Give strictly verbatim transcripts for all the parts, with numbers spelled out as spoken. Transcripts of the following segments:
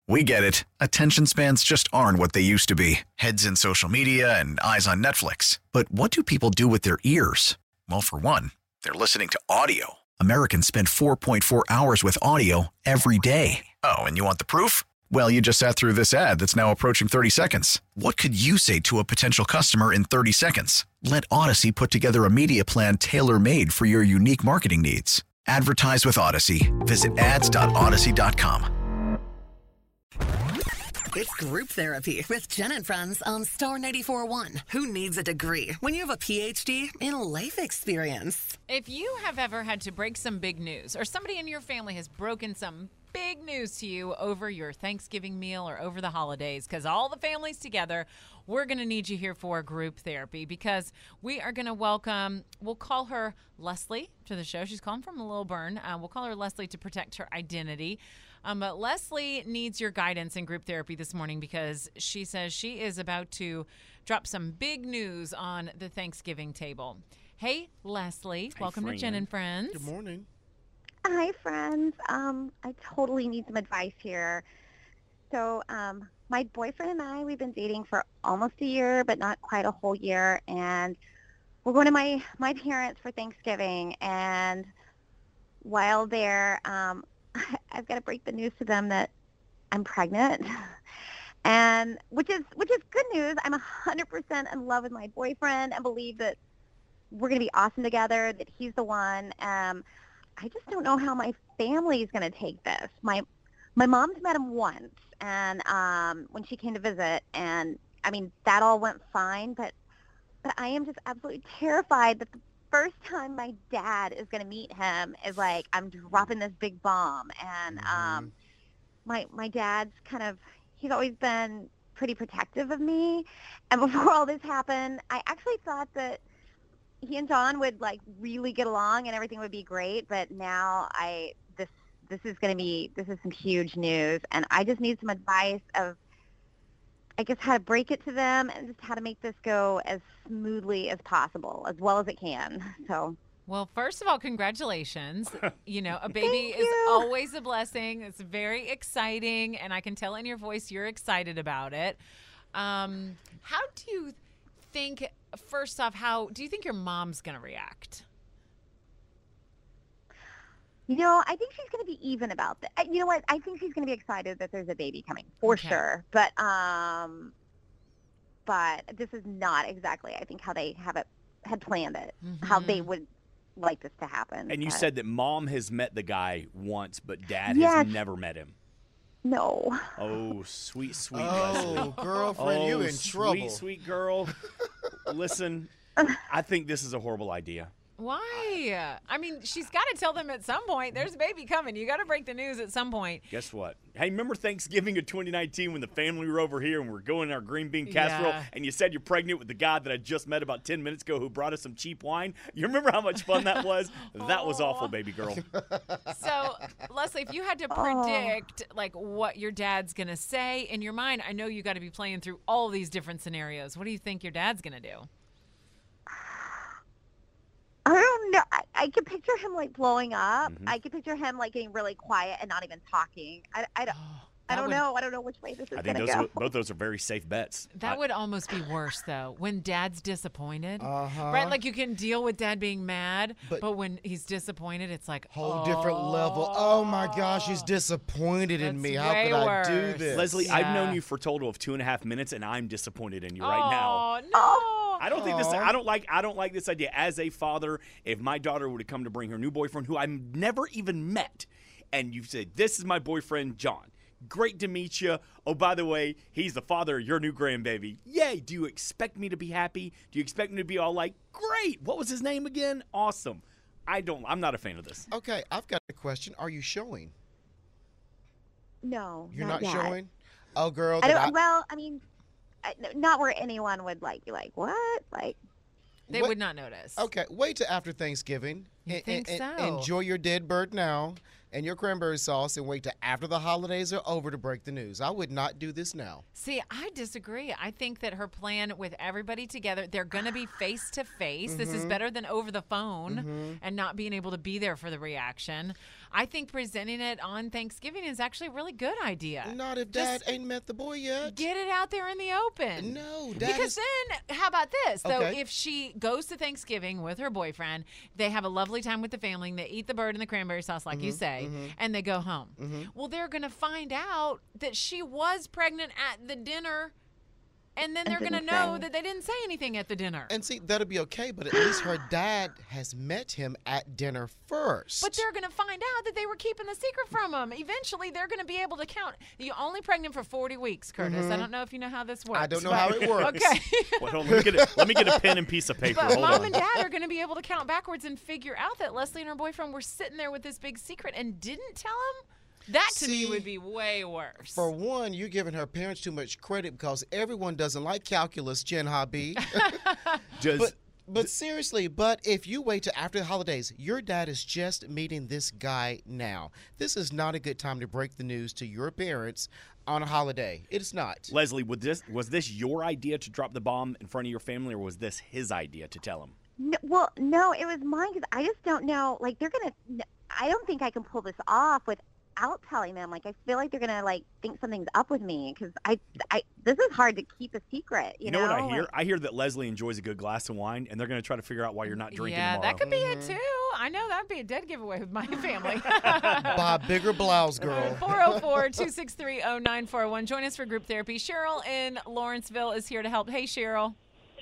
We get it. Attention spans just aren't what they used to be. Heads in social media and eyes on Netflix. But what do people do with their ears? Well, for one, they're listening to audio. Americans spend four point four hours with audio every day. Oh, and you want the proof? Well, you just sat through this ad that's now approaching thirty seconds. What could you say to a potential customer in thirty seconds? Let Odyssey put together a media plan tailor-made for your unique marketing needs. Advertise with Odyssey. Visit ads dot odyssey dot com. It's Group Therapy with Jen and Friends on Star ninety-four point one. Who needs a degree when you have a P H D in life experience? If you have ever had to break some big news, or somebody in your family has broken some big news to you over your Thanksgiving meal or over the holidays, because all the family's together, we're going to need you here for Group Therapy, because we are going to welcome, we'll call her Leslie to the show. She's calling from Lilburn. Uh, we'll call her Leslie to protect her identity. Um, but Leslie needs your guidance in group therapy this morning because she says she is about to drop some big news on the Thanksgiving table. Hey, Leslie. Hi, welcome friend. to Jen and Friends. Good morning. Hi, friends. Um, I totally need some advice here. So um, my boyfriend and I, we've been dating for almost a year, but not quite a whole year. And we're going to my, my parents for Thanksgiving. And while there, um, I've got to break the news to them that I'm pregnant, and which is which is good news. I'm one hundred percent in love with my boyfriend and believe that we're going to be awesome together, that he's the one. Um, I just don't know how my family is going to take this. My my mom's met him once, and um, when she came to visit, and I mean that all went fine, but but I am just absolutely terrified that the first time my dad is going to meet him is like I'm dropping this big bomb. And um my my dad's kind of, he's always been pretty protective of me, and before all this happened I actually thought that he and John would like really get along and everything would be great, but now I this this is going to be this is some huge news, and I just need some advice of I guess how to break it to them and just how to make this go as smoothly as possible, as well as it can. So, Well, first of all, congratulations. You know, a baby Thank is you. always a blessing. It's very exciting, and I can tell in your voice you're excited about it. Um, how do you think, first off, how do you think your mom's going to react? you know, I think she's going to be even about that. You know what? I think she's going to be excited that there's a baby coming for Okay. sure. But um, but this is not exactly, I think, how they have it had planned it, how they Mhm. would like this to happen. And you but said that mom has met the guy once, but dad Yes. has never met him. no. Oh, sweet, sweet Oh, Leslie. girlfriend, you Oh, in sweet, trouble. sweet girl. Listen, I think this is a horrible idea. Why? I mean, she's got to tell them at some point. There's a baby coming. You got to break the news at some point. Guess what? Hey, remember Thanksgiving of twenty nineteen when the family were over here and we're going our green bean casserole, Yeah. and you said you're pregnant with the guy that I just met about ten minutes ago who brought us some cheap wine? You remember how much fun that was? That was awful, baby girl. So, Leslie, if you had to predict like what your dad's going to say in your mind, I know you got to be playing through all these different scenarios. What do you think your dad's going to do? I don't know. I, I could picture him like blowing up. Mhm. I could picture him like getting really quiet and not even talking. I, I don't, I That don't would- know. I don't know which way this is I going think to those go. are, both those are very safe bets. That I- would almost be worse, though, when dad's disappointed. Uh-huh. Right? Like you can deal with dad being mad, but, But- when he's disappointed, it's like, Whole different level. Oh my gosh, he's disappointed in That's me. How way could I worse. do this? Leslie, I've Yeah. known you for a total of two and a half minutes, and I'm disappointed in you right now. Oh, no. I don't think this. Aw. I don't like. I don't like this idea. As a father, if my daughter would have come to bring her new boyfriend, who I've never even met, and you said, "This is my boyfriend, John. Great to meet you. Oh, by the way, he's the father of your new grandbaby. Yay! Do you expect me to be happy? Do you expect me to be all like, great? What was his name again? Awesome. I don't. I'm not a fan of this. Okay, I've got a question. Are you showing? No, You're not, not, yet. showing? Oh, girl. I then don't. I- Well, I mean, I, not where anyone would like be like, what? Like, They What- would not notice. Okay, wait till after Thanksgiving. You En- think en- so? Enjoy your dead bird now and your cranberry sauce and wait till after the holidays are over to break the news. I would not do this now. See, I disagree. I think that her plan with everybody together, they're going to be face to face. This is better than over the phone and not being able to be there for the reaction. I think presenting it on Thanksgiving is actually a really good idea. Not if Just Dad ain't met the boy yet. Get it out there in the open. No, Dad Because is- then, how about this? So Okay. if she goes to Thanksgiving with her boyfriend, they have a lovely time with the family, and they eat the bird and the cranberry sauce, like you Mm-hmm, say, and they go home. Well, they're going to find out that she was pregnant at the dinner, and then And they're going to didn't know say. that they didn't say anything at the dinner. And see, that'll be okay, but at least her dad has met him at dinner first. But they're going to find out that they were keeping the secret from him. Eventually, they're going to be able to count. You're only pregnant for forty weeks, Curtis. I don't know if you know how this works. I don't know but- how it works. Okay. Wait, hold on, let, me get a, let me get a pen and piece of paper. But Hold mom on. and dad are going to be able to count backwards and figure out that Leslie and her boyfriend were sitting there with this big secret and didn't tell him. That to me See, would be way worse. For one, you're giving her parents too much credit because everyone doesn't like calculus, Jen Hobby. Just, But but seriously, but if you wait till after the holidays, your dad is just meeting this guy now. This is not a good time to break the news to your parents on a holiday. It is not. Leslie, would this, was this your idea to drop the bomb in front of your family, or was this his idea to tell him? No, well, no, it was mine because I just don't know. Like, they're going to, I don't think I can pull this off without telling them. Like, I feel like they're going to, like, think something's up with me because I, I, this is hard to keep a secret, you, You know, what I hear? Like, I hear that Leslie enjoys a good glass of wine, and they're going to try to figure out why you're not drinking yeah, tomorrow. that could be it too. I know that'd be a dead giveaway with my family. Buy bigger blouse, girl. four oh four, two six three, oh nine four one. Join us for group therapy. Cheryl in Lawrenceville is here to help. Hey, Cheryl.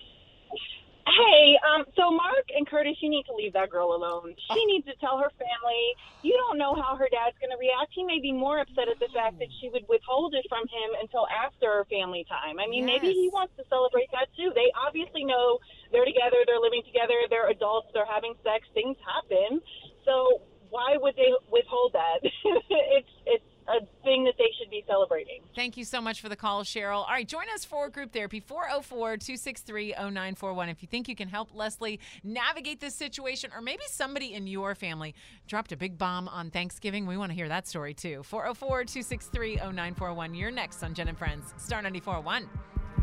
Hey, um, so Mark and Curtis, you need to leave that girl alone. She needs to tell her family. You don't know how her dad's going to react. He may be more upset at the fact that she would withhold it from him until after family time. I mean, maybe he Yes. wants to celebrate that too. They obviously know they're together, they're living together, they're adults, they're having sex, things happen. So why would they withhold that? it's it's a thing that they should be celebrating. Thank you so much for the call, Cheryl. All right, join us for group therapy, four oh four, two six three, oh nine four one. If you think you can help Leslie navigate this situation, or maybe somebody in your family dropped a big bomb on Thanksgiving, we want to hear that story too. four oh four, two six three, oh nine four one. You're next on Jen and Friends, Star ninety-four point one.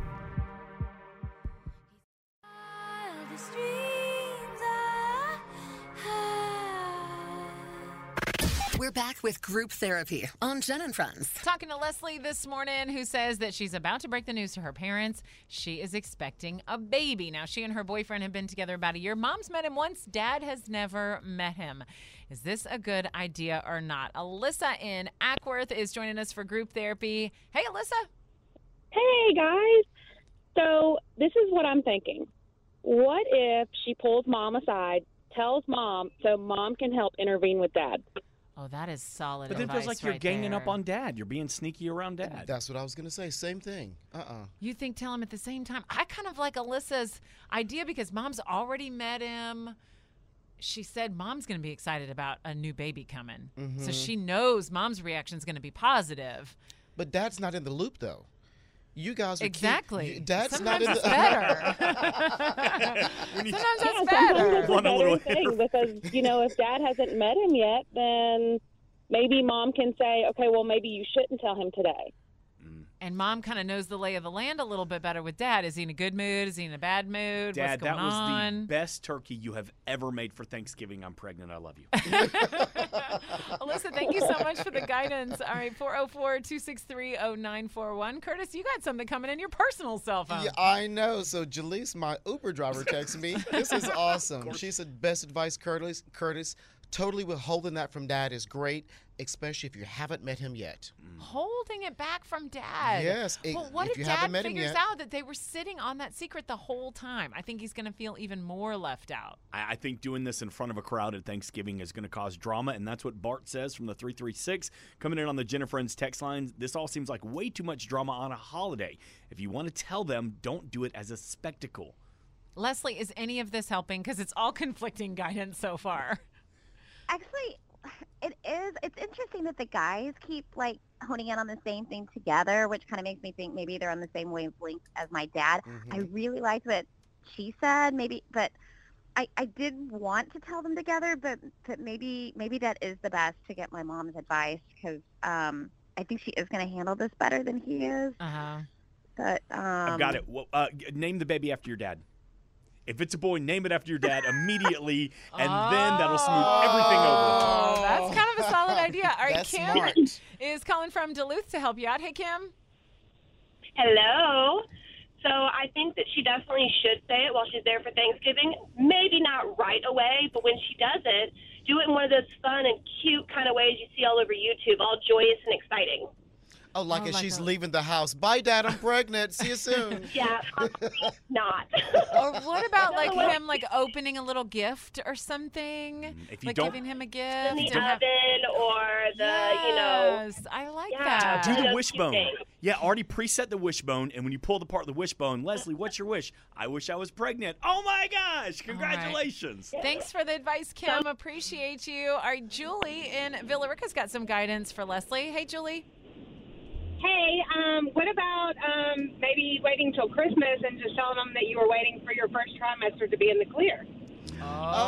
We're back with group therapy on Jen and Friends. Talking to Leslie this morning, who says that she's about to break the news to her parents. She is expecting a baby. Now, she and her boyfriend have been together about a year. Mom's met him once. Dad has never met him. Is this a good idea or not? Alyssa in Ackworth is joining us for group therapy. Hey, Alyssa. Hey, guys. So this is what I'm thinking. What if she pulls mom aside, tells mom, so mom can help intervene with dad? Oh, that is solid But then it advice feels like you're right ganging there. up on dad. You're being sneaky around dad. That's what I was going to say. Same thing. Uh-uh. You think tell him at the same time? I kind of like Alyssa's idea because mom's already met him. She said mom's going to be excited about a new baby coming. So she knows mom's reaction is going to to be positive. But Dad's not in the loop, though. You guys are keep- Exactly. you- Dad's Sometimes not in it's the better. We need- Sometimes Yeah, that's sometimes better. that's a Run a better little- thing because, you know, if dad hasn't met him yet, then maybe mom can say, okay, well, maybe you shouldn't tell him today. And mom kind of knows the lay of the land a little bit better with dad. Is he in a good mood? Is he in a bad mood? Dad, What's going that was on? the best turkey you have ever made for Thanksgiving. I'm pregnant. I love you. Alyssa, thank you so much for the guidance. All right, four oh four, two six three, oh nine four one. Curtis, you got something coming in your personal cell phone. Yeah, I know. So Jaleese, my Uber driver, texted me. This is awesome. She said, best advice, Curtis. Curtis, totally withholding that from Dad is great, especially if you haven't met him yet. Holding it back from dad. Yes, it- Well, what if if you dad haven't met him figures yet- out that they were sitting on that secret the whole time? I think he's going to feel even more left out. I I think doing this in front of a crowd at Thanksgiving is going to cause drama, and that's what Bart says from the three three six. Coming in on the Jen and Friends text line, this all seems like way too much drama on a holiday. If you want to tell them, don't do it as a spectacle. Leslie, is any of this helping? Because it's all conflicting guidance so far. Actually, it is. It's interesting that the guys keep like honing in on the same thing together, which kind of makes me think maybe they're on the same wavelength as my dad. I really liked what she said, maybe, but I, I did want to tell them together, but, but maybe maybe that is the best to get my mom's advice because um, I think she is going to handle this better than he is. Uh-huh. But um, I've got it. Well, uh, name the baby after your dad. If it's a boy, name it after your dad immediately, and oh, then that'll smooth everything over. Oh, that's kind of a solid idea. All right, That's Kim smart. is calling from Duluth to help you out. Hey, Kim. Hello. So I think that she definitely should say it while she's there for Thanksgiving. Maybe not right away, but when she does it, do it in one of those fun and cute kind of ways you see all over YouTube, all joyous and exciting. Oh, like Oh, as like she's a- leaving the house. Bye, Dad, I'm pregnant. See you soon. Yeah, not. Or what about like No, him like opening a little gift or something? If you like don't- giving him a In gift. the and have- oven or the, you know. Yes, I like Yeah. that. Do the Those wishbone. cute things. Yeah, already preset the wishbone, and when you pull apart the wishbone, Leslie, what's your wish? I wish I was pregnant. Oh my gosh! Congratulations. Thanks for the advice, Kim. Appreciate you. All right, Julie in Villa Rica's got some guidance for Leslie. Hey, Julie. Hey, um, what about um, maybe waiting till Christmas and just telling them that you were waiting for your first trimester to be in the clear? Oh,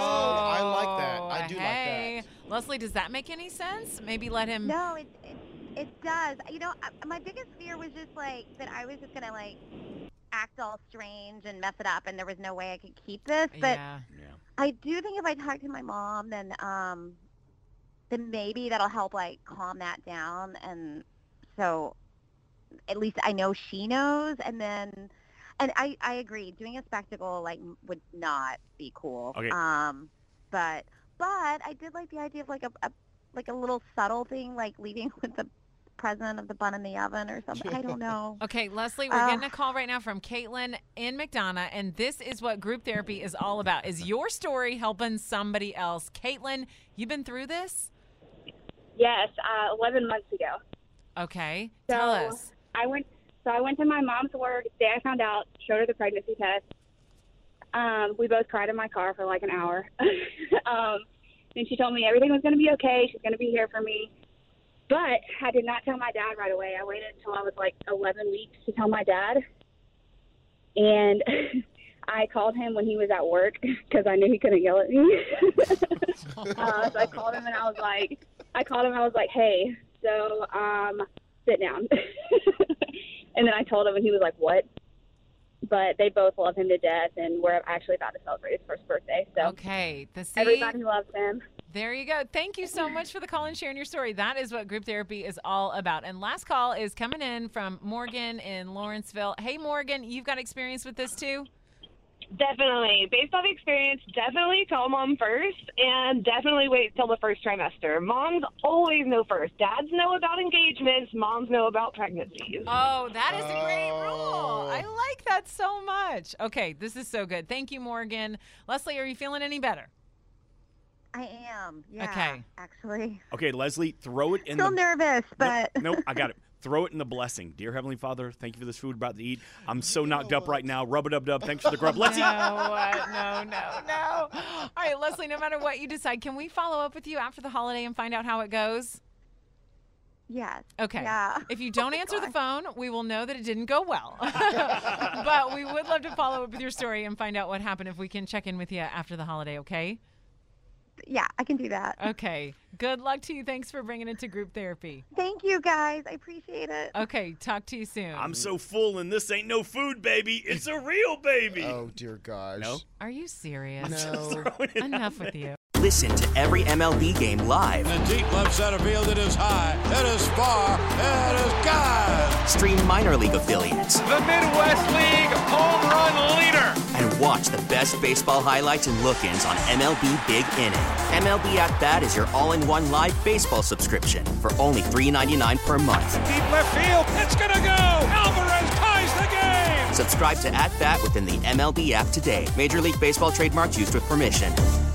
I like that. I do like hey. that. Leslie, does that make any sense? Maybe let him. no, it, it it does. You know, I- my biggest fear was just like that I was just gonna like act all strange and mess it up, and there was no way I could keep this. But Yeah. Yeah. I do think if I talk to my mom, then um, then maybe that'll help like calm that down, and so at least I know she knows. And then, and I I agree, doing a spectacle like m- would not be cool. Okay. Um, but but I did like the idea of like a, a like a little subtle thing, like leaving with the present of the bun in the oven or something. I don't know. Okay, Leslie, we're Uh, getting a call right now from Caitlin in McDonough, and this is what group therapy is all about. Is your story helping somebody else? Caitlin, you've been through this? Yes, uh, eleven months ago. Okay, So tell us. I went. So I went to my mom's work the day I found out. Showed her the pregnancy test. Um, we both cried in my car for like an hour. um, and she told me everything was going to be okay. She's going to be here for me. But I did not tell my dad right away. I waited until I was like eleven weeks to tell my dad. And I called him when he was at work because I knew he couldn't yell at me. uh, so I called him and I was like, I called him. I was like, hey, so um, sit down. And then I told him, and he was like, what? But they both love him to death, and we're actually about to celebrate his first birthday. So Okay, the see, everybody loves him. there you go. Thank you so much for the call and sharing your story. That is what group therapy is all about. And last call is coming in from Morgan in Lawrenceville. Hey, Morgan, you've got experience with this too? Definitely. Based off experience, definitely tell mom first and definitely wait till the first trimester. Moms always know first. Dads know about engagements. Moms know about pregnancies. Oh, that is a great rule. Oh. I like that so much. Okay, this is so good. Thank you, Morgan. Leslie, are you feeling any better? I am. Yeah. Okay. Actually, Okay, Leslie, throw it in still the. nervous, but Nope, nope, I got it. Throw it in the blessing. Dear Heavenly Father, thank you for this food we're about to eat. I'm so knocked up right now. Rub a dub dub. Thanks for the grub. Let's no, eat. uh, no, no, no. All right, Leslie, no matter what you decide, can we follow up with you after the holiday and find out how it goes? yes. Okay. Yeah. If you don't Oh, answer the gosh. phone, we will know that it didn't go well. But we would love to follow up with your story and find out what happened if we can check in with you after the holiday, okay? Yeah, I can do that. Okay. Good luck to you. Thanks for bringing it to group therapy. Thank you, guys. I appreciate it. Okay, talk to you soon. I'm so full, and this ain't no food, baby. It's a real baby. Oh, dear gosh. No? Are you serious? No. Enough with you. Listen to every M L B game live. In the deep left center field, it is high, it is far, it is gone. Stream minor league affiliates. The Midwest League home run leader. And watch the best baseball highlights and look-ins on M L B Big Inning. M L B At Bat is your all-in-one live baseball subscription for only three dollars and ninety-nine cents per month. Deep left field, it's gonna go. Alvarez ties the game. Subscribe to At Bat within the M L B app today. Major League Baseball trademarks used with permission.